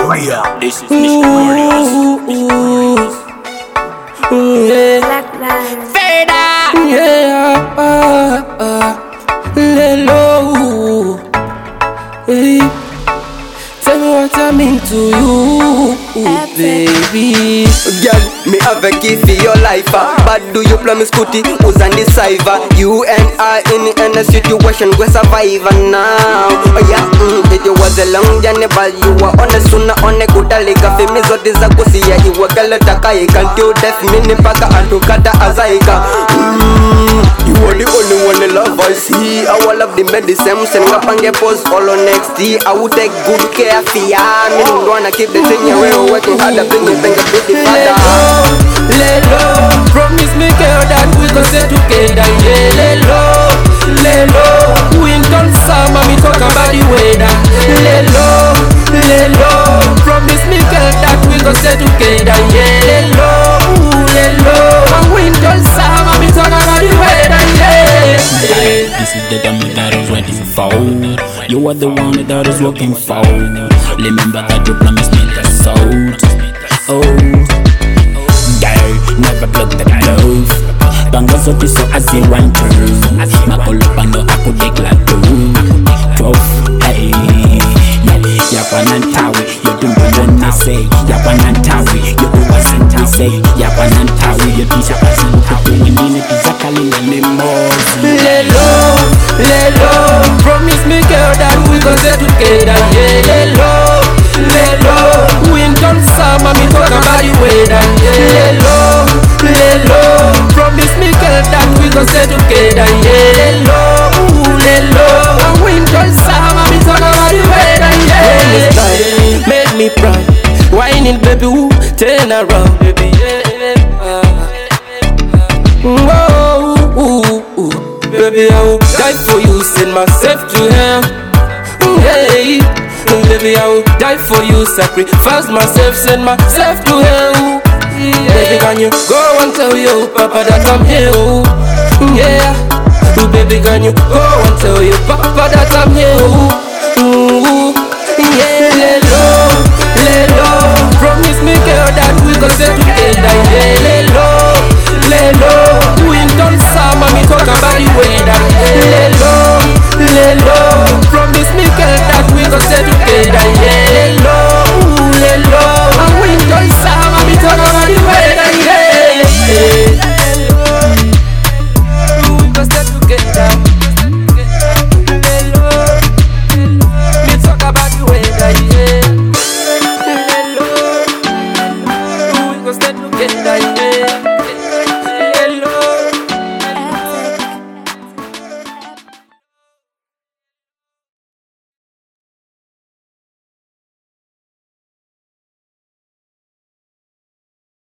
Warrior. This is Mr. Warriors. Fader. Lelo. Tell me what I mean to you, baby. Girl, me have a key for your life. But do you play me scooty? Who's on the cyber? You and I in a situation we survive now. Oh yeah, it was a long journey, but you were on a sooner on a good alika. Femi zote za kusia iwe gala takai. Can't you def mini paka antukata azaika. You are the only one the love I see. I will love the medicine. Send kapange pose all on next day. I will take good care for ya. Me don't wanna keep the thing away. Working hard to bring it, think about the father. Lelo, promise me girl that we gon' stay together. Yeah, lelo, winter summer me talk about the weather. Lelo, promise me girl that we gon' stay together. Yeah, lelo, winter summer me talk about the weather. Yeah. This is the demo that I was waiting for. You are the one that I was looking for. Remember that you promised me the soul. Oh, girl, never block the glove. Banga zote so azi one turn. Makolo pano ako dekla do. 12, hey. Yapanantawe, you do what I say. Yapanantawe, you do what I say. Yapanantawe, you do what I say. When you need to zakali le mozi. Lelo, promise me girl that we gon' stay together. Yeah, lelo, winter summer me talk about the weather. Yeah, lelo, promise me girl that we gon' stay together. Yeah, lelo, winter summer me talk about the weather. Yeah, make me proud, whining baby, woo, turn around, baby. Baby, I will die for you, send myself to hell. Hey, baby, I will die for you, sacrifice myself, send myself to hell. Baby, can you go and tell your papa that I'm here? Yeah, baby, can you go and tell your papa that I'm here?